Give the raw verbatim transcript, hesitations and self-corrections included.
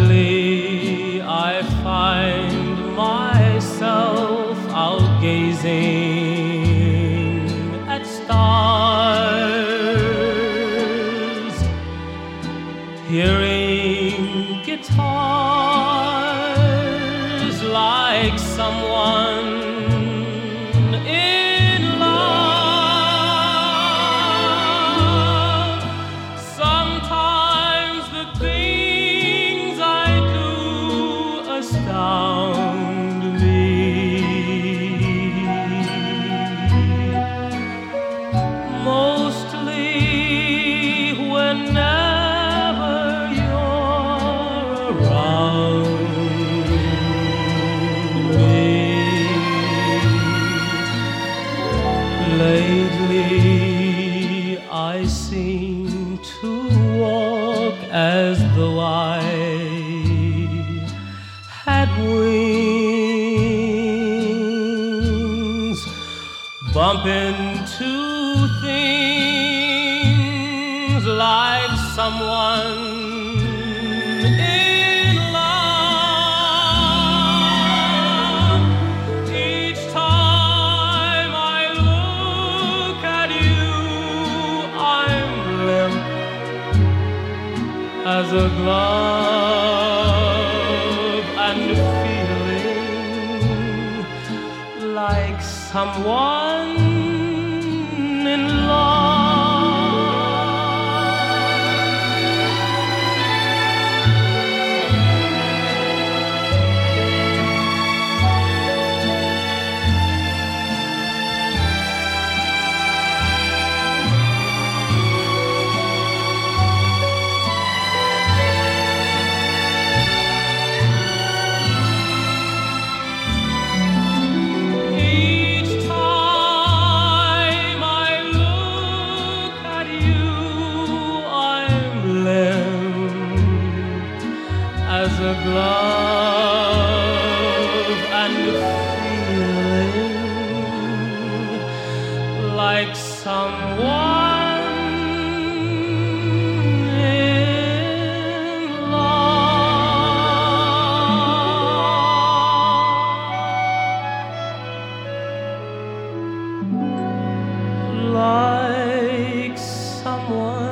Lately I find myself out gazing at stars, hearing guitars like someone in love. Sometimes the things I do astound me. Mostly whenever you're around me. Lately I seem to walk as though I had wings, bump into things like someone in love. Each time I look at you, I'm limp as a glove and feeling like someone in love. Each time I look at you, I'm limp as a glove and feeling like someone in love. Like someone